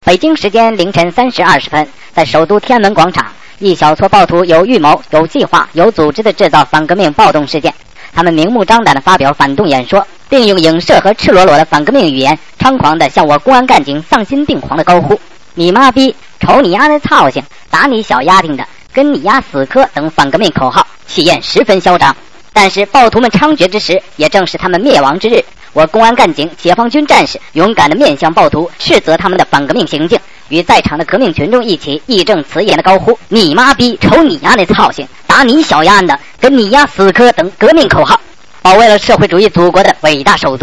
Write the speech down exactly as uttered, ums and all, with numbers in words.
北京时间凌晨三时二十分，在首都天安门广场，一小撮暴徒有预谋、有计划、有组织地制造反革命暴动事件。他们明目张胆地发表反动演说，并用影射和赤裸裸的反革命语言，猖狂地向我公安干警丧心病狂地高呼“你妈逼”、“瞅你丫那操性”、“打你小丫丁的”、“跟你丫死磕”等反革命口号，气焰十分嚣张。但是暴徒们猖獗之时，也正是他们灭亡之日。我公安干警、解放军战士勇敢地面向暴徒，斥责他们的反革命行径，与在场的革命群众一起义正辞严地高呼“你妈逼”、“瞅你丫那操性”、“打你小丫的”、“跟你丫死磕”等革命口号，保卫了社会主义祖国的伟大首都。